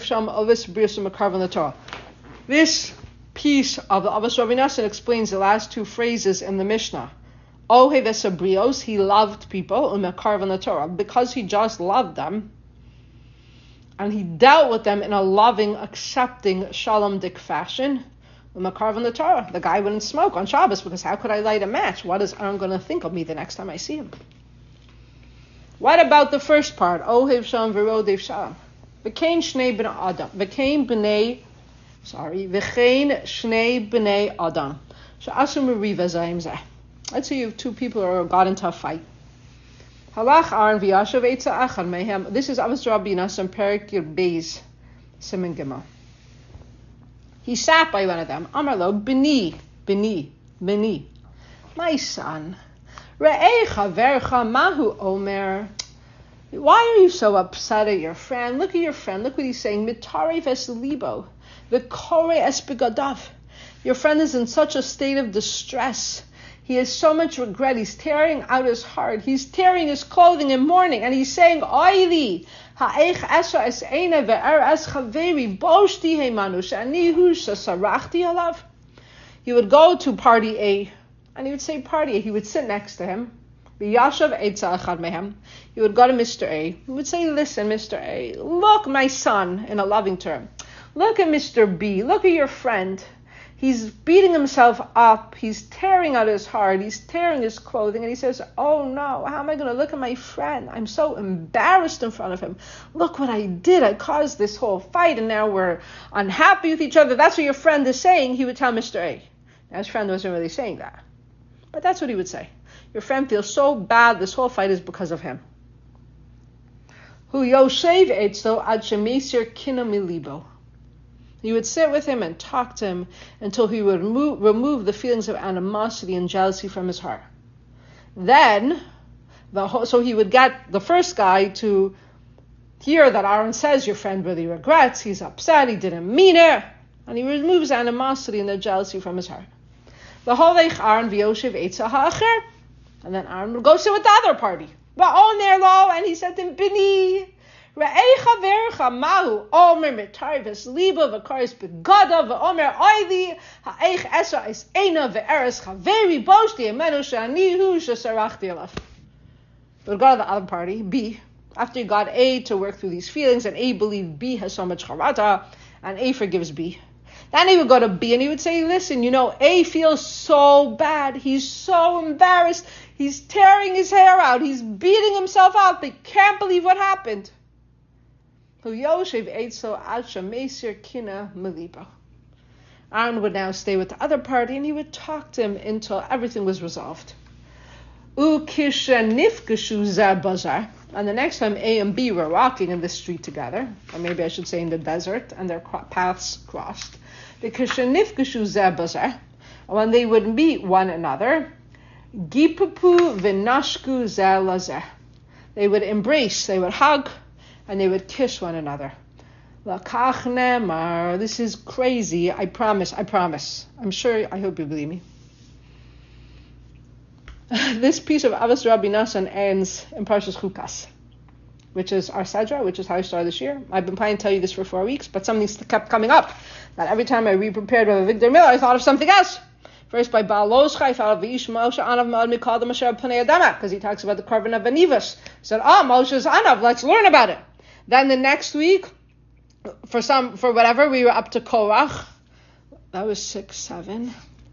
Speaker 1: Avos Rabbi Nassan explains the last two phrases in the Mishnah. Ohev esabrios, he loved people, umekarv on the Torah, because he just loved them, and he dealt with them in a loving, accepting, shalom-dik fashion. Umekarv on the Torah, the guy wouldn't smoke on Shabbos, because how could I light a match? What is Aaron going to think of me the next time I see him? What about the first part? Ohev shalom v'rodev shalom. V'kein shnei b'nei adam. V'kein shnei b'nei adam. She'asu meriva zayim zeh. Let's say you have two people who got into a fight. Halach Aaron v'yashav eitza achad mehem. This is Avos Rabbi Nassan Perek Yud Beis Siman Gimel. He sat by one of them. Amar lo, b'ni, my son. Re'echa vercha mahu omer. Why are you so upset at your friend? Look at your friend. Look what he's saying. Mitaref es libo. V'kore es begadav. Your friend is in such a state of distress. He has so much regret. He's tearing out his heart. He's tearing his clothing in mourning. And he's saying, Oili, ha'eich esa es eine ve'er es chaveri boshti he manush ani hu shasarachti alav. He would go to party A, and he would say party A. He would sit next to him. V'yashav eitza achad mehem. He would go to Mr. A. He would say, listen, Mr. A, look, my son, in a loving term. Look at Mr. B. Look at your friend. He's beating himself up. He's tearing out his heart. He's tearing his clothing. And he says, oh no, how am I going to look at my friend? I'm so embarrassed in front of him. Look what I did. I caused this whole fight and now we're unhappy with each other. That's what your friend is saying. He would tell Mr. A. Now his friend wasn't really saying that. But that's what he would say. Your friend feels so bad. This whole fight is because of him. Hu yoshev etzo ad shemesir kina milibo. He would sit with him and talk to him until he would remove the feelings of animosity and jealousy from his heart. Then, so he would get the first guy to hear that Aaron says your friend really regrets, he's upset, he didn't mean it, and he removes animosity and the jealousy from his heart. Aaron v'yoshev etza ha'acher, and then Aaron would go sit with the other party. And he said to him, Bini, Re'echa vercha mahu omer mitarves liba v'karis begada v'omer oili ha'eich esa es eina ve'eres chaveri boshti emenu she'anihu shesarachti alav. But go to the other party, B, after he got A to work through these feelings, and A believed B has so much charata, and A forgives B. Then he would go to B and he would say, listen, A feels so bad. He's so embarrassed. He's tearing his hair out. He's beating himself up. They can't believe what happened. Aaron would now stay with the other party and he would talk to him until everything was resolved. And the next time A and B were walking in the street together, or maybe I should say in the desert, and their paths crossed, when they would meet one another, they would embrace, they would hug, and they would kiss one another. This is crazy. I promise. I'm sure, I hope you believe me. This piece of Avos Rabbi Nassan ends in Parshas Chukas, which is our Sedra, which is how I started this year. I've been planning to tell you this for 4 weeks, but something kept coming up. That every time I re-prepared with Victor Miller, I thought of something else. First, by Baal Loscha, I thought of V'ish Moshe Anav Ma'ad Mikal Masher Panei Adama, because he talks about the carbon of Benivus. I said, Moshe's Anav, let's learn about it. Then the next week, for whatever, we were up to Korach. That was 6-7.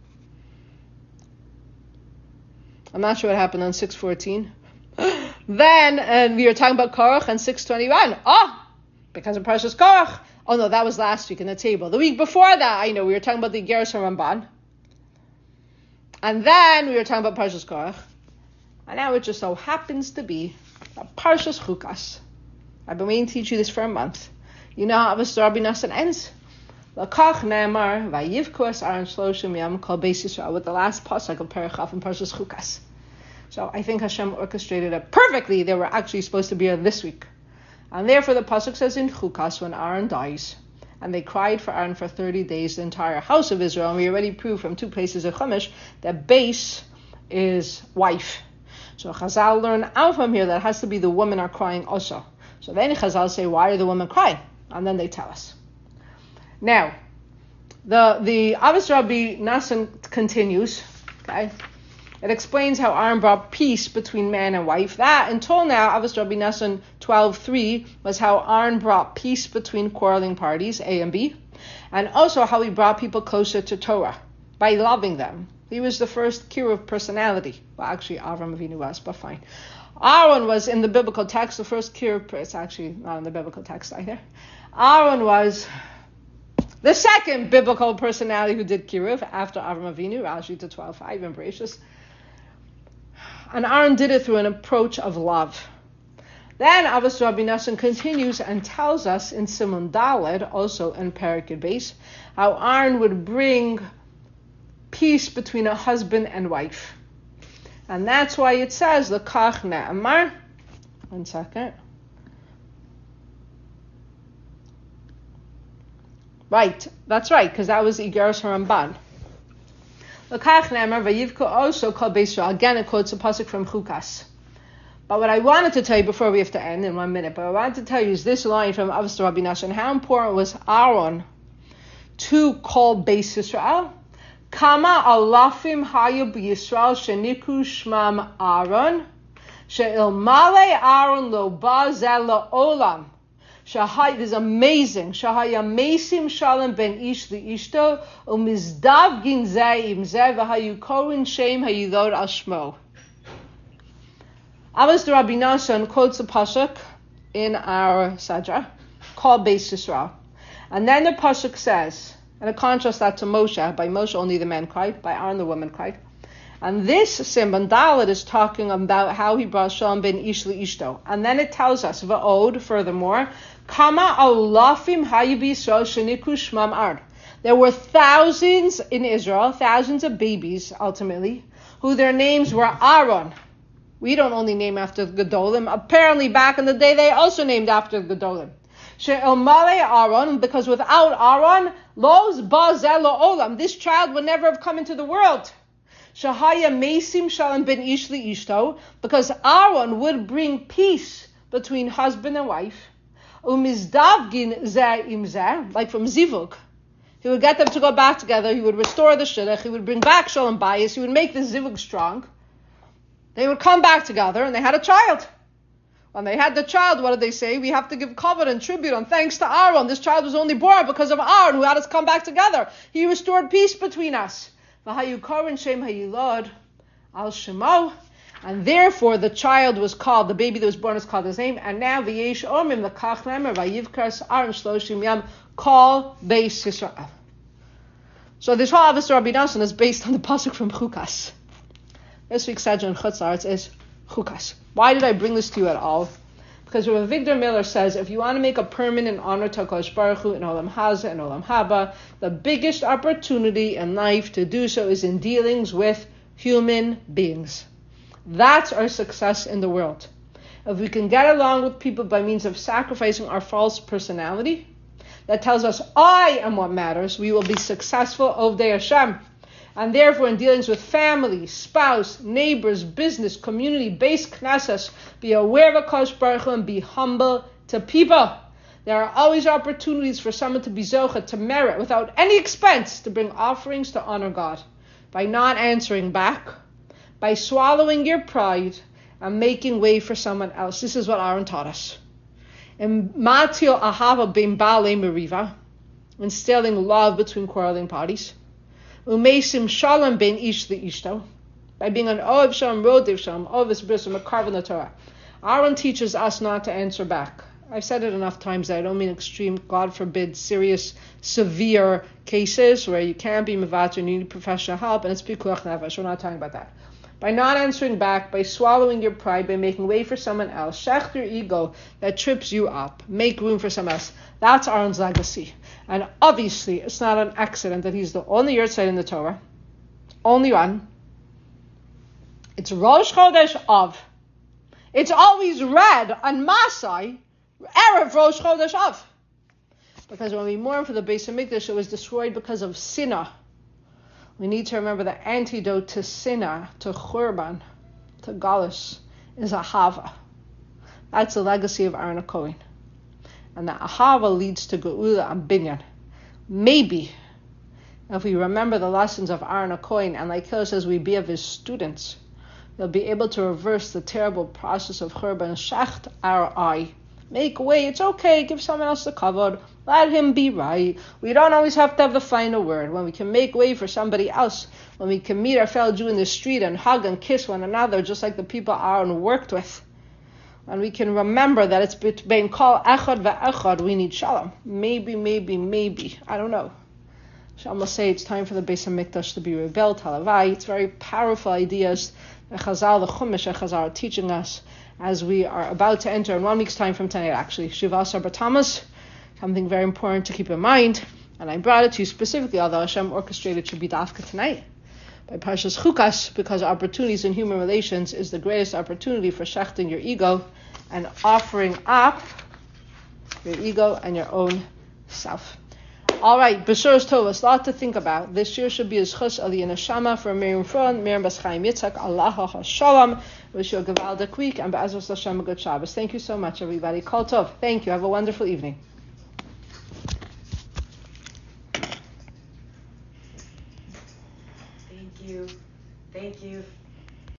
Speaker 1: I'm not sure what happened on 6:14. Then we were talking about Korach and 6:21. Because of Parshas Korach. Oh no, that was last week in the table. The week before that, I know, we were talking about the Igeres Ramban. And then we were talking about Parshas Korach. And now it just so happens to be Parshas Chukas. I've been waiting to teach you this for a month. You know how Avos Rabbi Nassan ends? L'kach ne'emar vayivku es Aaron shloshim yom kol beis Yisrael, with the last pasuk of Perek Chaf in Parshas Chukas. So I think Hashem orchestrated it perfectly. They were actually supposed to be here this week. And therefore the pasuk says in Chukas, when Aaron dies, and they cried for Aaron for 30 days, the entire house of Israel, and we already proved from 2 places of Chumash that base is wife. So Chazal learn out from here that it has to be the women are crying also. So then Chazal say, why are the women crying? And then they tell us. Now, the Avos Rabbi Nassan continues, okay? It explains how Aaron brought peace between man and wife. That, until now, Avos Rabbi Nassan 12:3 was how Aaron brought peace between quarreling parties, A and B, and also how he brought people closer to Torah by loving them. He was the first kiruv personality. Well, actually, Avram Avinu was, but fine. Aaron was in the biblical text, the first kiruv. It's actually not in the biblical text either. Aaron was the second biblical personality who did kiruv after Avram Avinu, Rashi to 12:5 in Bereshis. And Aaron did it through an approach of love. Then Avos Rabbi Nassan continues and tells us in Siman Daled, also in Perek Beis, how Aaron would bring peace between a husband and wife. And that's why it says, L'kach ne'emar. 1 second. Right, that's right, because that was Igeres Ramban. L'kach ne'emar vayivku also kol Beis Yisrael. Again, it quotes a pasuk from Chukas. But what I wanted to tell you before we have to end in 1 minute, but I wanted to tell you is this line from Avos Rabbi Nassan. How important was Aaron to call Beis Yisrael? Kama alafim hayu b'Yisrael sheniku shmam Aaron she'ilmale Aaron lo ba ze la'olam Shahai is amazing. Shahaya mesim shalom ben ish liishto umizdav gin zeh im zeh v'hayu korin shem hayilod al shmo. Avos the Rabbi Nassan quotes a pasuk in our Sadra called Beis Yisrael. And then the pasuk says, and it contrasts that to Moshe. By Moshe only the men cried, by Aaron the women cried. And this Simban Dalet is talking about how he brought Shalom ben Ish liishto. And then it tells us, Va'od, furthermore, Kama alafim hayibi Yisrael sheniku shmam ard. There were thousands in Israel, thousands of babies, ultimately, who their names were Aaron. We don't only name after the Gedolim. Apparently, back in the day, they also named after the Gedolim. She'elmale Aaron, because without Aaron, Loz Bazel Olam, this child would never have come into the world. Shahaya Mesim Shalom ben Ish liishto, because Aaron would bring peace between husband and wife. Umizdavgin zeh im zeh, like from Zivug. He would get them to go back together. He would restore the shidduch. He would bring back Shalom Bayis. He would make the Zivug strong. They would come back together, and they had a child. When they had the child, what did they say? We have to give kavod and tribute and thanks to Aaron. This child was only born because of Aaron, who had us come back together. He restored peace between us. V'hayu korin shem hayilod al shemo. And therefore the child was called, the baby that was born was called his name. And now v'yesh omim l'kach lemer v'yivkars Aaron shloshim yam kol beis Yisrael. So this whole Avos Rabbi Nassan is based on the pasuk from Chukas. This week's Sedra in Chutz La'aretz is Chukas. Why did I bring this to you at all? Because Rav Victor Miller says, if you want to make a permanent honor to HaKadosh Baruch Hu in Olam Hazeh and Olam Haba, the biggest opportunity in life to do so is in dealings with human beings. That's our success in the world. If we can get along with people by means of sacrificing our false personality, that tells us I am what matters, we will be successful Ovdei Hashem. And therefore, in dealings with family, spouse, neighbors, business, community, base knesses, be aware of HaKadosh Baruch Hu and be humble to people. There are always opportunities for someone to be zocha, to merit, without any expense, to bring offerings to honor God. By not answering back, by swallowing your pride, and making way for someone else. This is what Aaron taught us. In Matil Ahava Bein Baalei Meriva, instilling love between quarreling parties. Umesim Shalom ben Ish liishto, by being an Ohev Shalom, Rodev Shalom, Ohev Bris, and Makarvan the Torah. Aaron teaches us not to answer back. I've said it enough times that I don't mean extreme, God forbid, serious, severe cases where you can't be mevater and you need professional help, and it's pikuach nefesh. We're not talking about that. By not answering back, by swallowing your pride, by making way for someone else, shech your ego that trips you up, make room for someone else. That's Aaron's legacy. And obviously, it's not an accident that he's the only Yurtzeit in the Torah. Only one. It's Rosh Chodesh Av. It's always read on Masai, Erev Rosh Chodesh Av. Because when we mourn for the Beis HaMikdash, it was destroyed because of Sinah. We need to remember the antidote to Sinah, to Churban, to Galus, is Ahava. That's the legacy of Aaron HaKohen. And the Ahava leads to Geula and Binyan. Maybe, if we remember the lessons of Aaron HaKohen, and like Hillel says, we be of his students, they'll be able to reverse the terrible process of Churban, shecht our eye. Make way, it's okay, give someone else the kavod, let him be right. We don't always have to have the final word. When we can make way for somebody else, when we can meet our fellow Jew in the street and hug and kiss one another, just like the people Aaron worked with, and we can remember that it's between kol echad ve'echad, we need shalom. Maybe, I don't know. Shalom will say it's time for the Beis HaMikdash to be rebuilt, halavai. It's very powerful ideas that Chazal, the Chumash, and Chazal are teaching us as we are about to enter in 1 week's time from tonight, actually, Shiva Asar B'Tammuz, something very important to keep in mind. And I brought it to you specifically, although Hashem orchestrated should be dafka tonight, by Parshas Chukas, because opportunities in human relations is the greatest opportunity for shechting your ego and offering up your ego and your own self. All right, B'Shuras Tovos, a lot to think about. This year should be a Zchus Aliyah Neshama for Miriam Fron, Miriam Bas Chaim Yitzhak, Allah HaShalom. Wish you a Gevaldik week, and Be'ezras Hashem a good Shabbos. Thank you so much, everybody. Kol Tov. Thank you. Have a wonderful evening.
Speaker 2: Thank you.